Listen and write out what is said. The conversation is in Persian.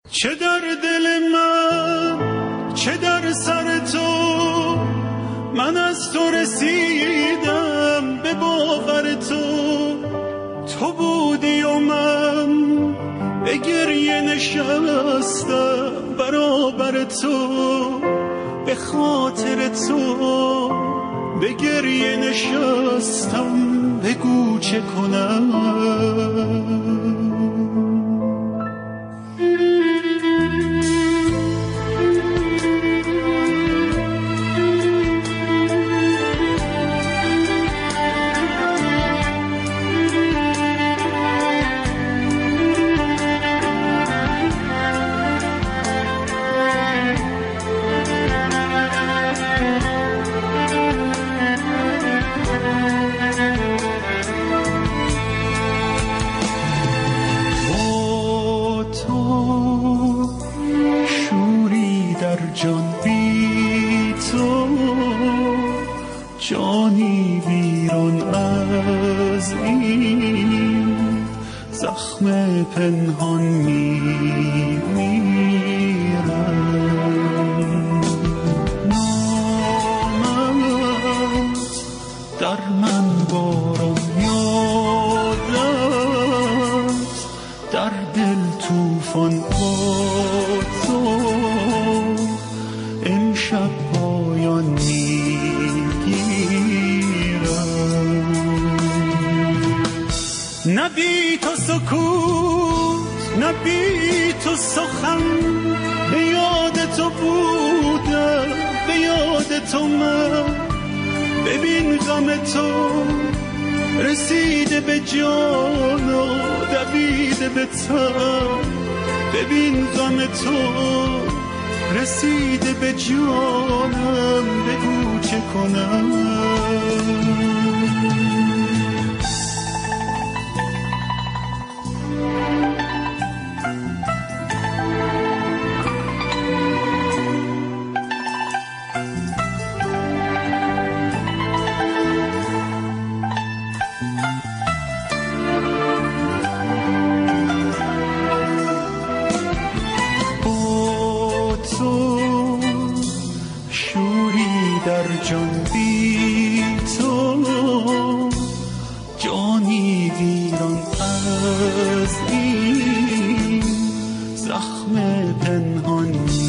چه در دل من چه در سر تو، من از تو رسیدم به باور تو. تو بودی و من به گریه نشستم برابر تو، به خاطر تو به گریه نشستم. بگو چه کنم؟ جانی بیرون از این زخم پنهان میمیرم. نامت در من باران یادت، در دل توفان با تو امشب پایان نبی تو سکوت نبی تو سخن، به یاد تو بودم به یاد تو من. ببین غم تو رسیده به جان و دویده به تن. ببین غم تو رسیده به جانم. بگو چه کنم؟ در جان بی تو جانی ویران از این زخم پنهان